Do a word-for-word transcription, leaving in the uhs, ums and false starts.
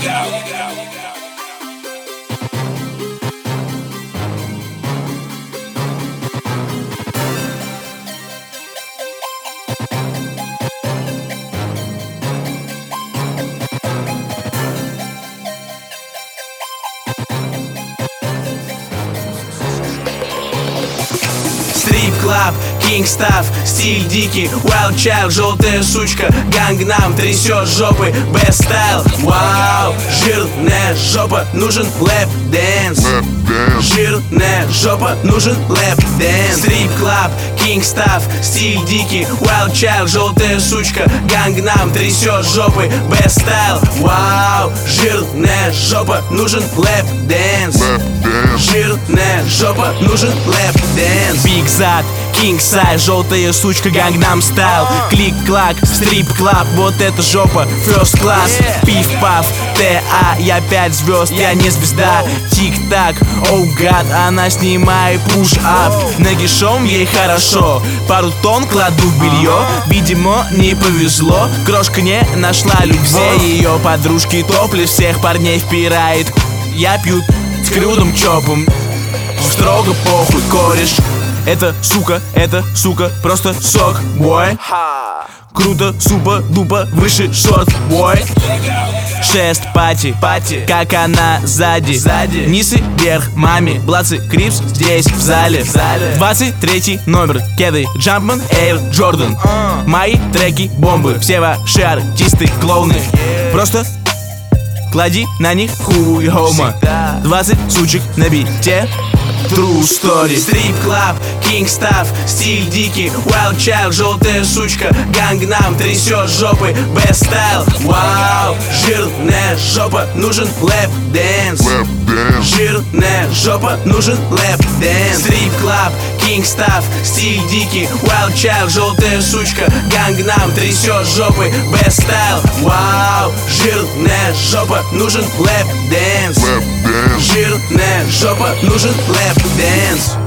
Стрип-клаб, кинг-став, стиль дикий, wild child, желтая сучка, гангнам трясет жопы, best style, вау, жирная жопа, нужен лэп-дэнс. Жирная жопа, нужен лэп-дэнс. Стрип-клаб, кинг-став, стиль дикий, wild child, желтая сучка, гангнам трясет жопы, best style, вау, жирная жопа, нужен лэп-дэнс. Жирная жопа, нужен лэп-дэнс. Биг зад, кинг сайз, желтая сучка, гангнам стайл. Клик-клак, стрип-клаб, вот это жопа, first class. Пиф-паф, ТА, я пять звезд, я не звезда. Тик-так, оу гад, она снимает пуш-ап. Нагишом ей хорошо, пару тонн кладу в белье. Видимо, не повезло, крошка не нашла любви. Все ее подружки топлес, всех парней впирает. Я пью с крудом чопом, строго похуй, кореш. Это сука, это сука, просто сок, бой. Круто, супа, дупа, выше шорт, бой. Шест пати, пати, как она сзади, сзади. Низ и вверх, маме, блацы, крипс здесь, в зале, в зале. двадцать третий номер, кеды, Jumpman, Air Jordan. Мои треки, бомбы, все ваши артисты, клоуны. Просто клади на них хуй хома. Двадцать сучек на бите, true story. Стрип-клаб, кинг-став, стиль дикий, wild child, желтая сучка, гангнам трясет жопы, best style, вау, жирная жопа, нужен лэп-дэнс. Жирная жопа, нужен лэп-дэнс. Стрип-клаб, кинг-став, стиль дикий, wild child, желтая сучка, гангнам трясет жопы, best style, вау, жирная жопа, нужен лэп-дэнс. Жирная жопа, нужен лэп-дэнс.